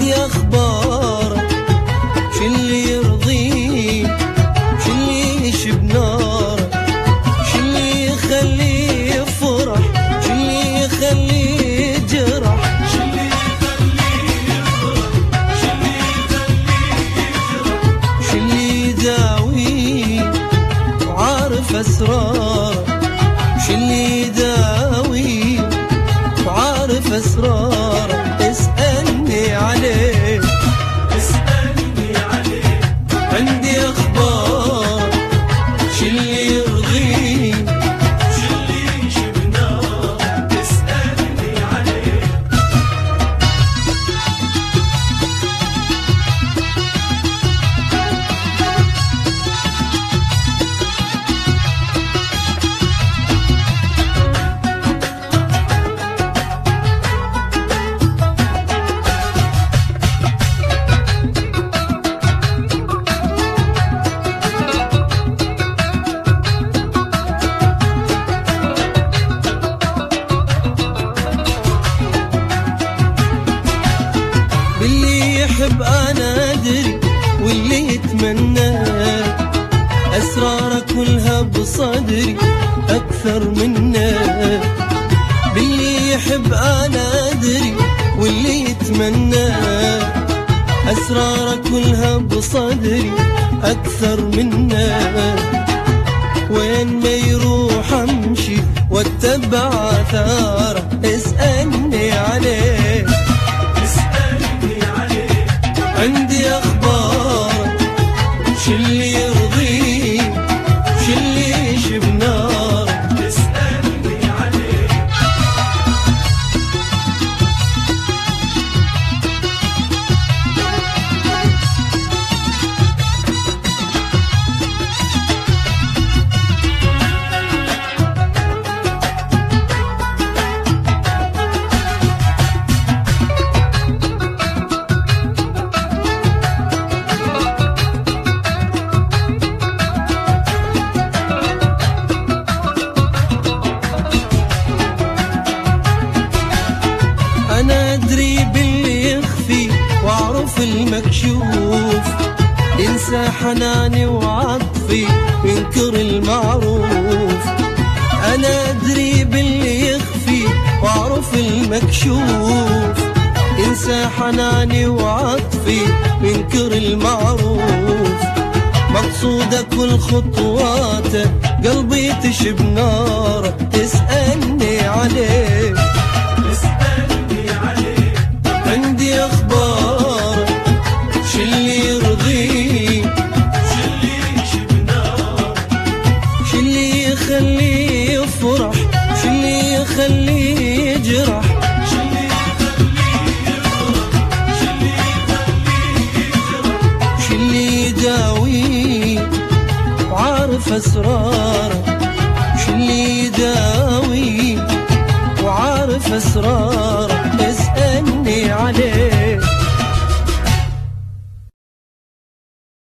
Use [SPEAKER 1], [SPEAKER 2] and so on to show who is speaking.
[SPEAKER 1] عندي أخبارك شو اللي يرضيك، شو اللي يشب نارك، شو اللي يخليه يفرح، شو اللي يخليه يجرح،
[SPEAKER 2] شو اللي يخليه يفرح، شو اللي يخليه يجرح،
[SPEAKER 1] شو اللي يداويه وعارف أسرارك، شو اللي يداويه وعارف أسرارك. اسألني عليه،
[SPEAKER 2] اسألني عليه،
[SPEAKER 1] عندي أخبار شو اللي يرضيك،
[SPEAKER 2] شو اللي يشب نارك. اسألني عليه.
[SPEAKER 1] باللي يحب أنا أدري واللي يتمناه، أسرارك كلها بصدري أكثر منه. باللي يحب أنا أدري واللي يتمناه، أسرارك كلها بصدري أكثر منه. وين ما يروح أمشي واتبع آثاره. اسألني عليه،
[SPEAKER 2] اسألني عليه،
[SPEAKER 1] عندي أخبار شو اللي يرضيك، شو اللي يشب نارك.
[SPEAKER 2] اسألني عليه.
[SPEAKER 1] أنا أدري باللي يخفي وأعرف المكشوف، ينسى حناني وعطفي وينكر المعروف. أنا أدري باللي يخفي وأعرف المكشوف، ينسى حناني وعطفي وينكر المعروف. مقصودك كل خطواته قلبي تشب ناره. اسألني عليه،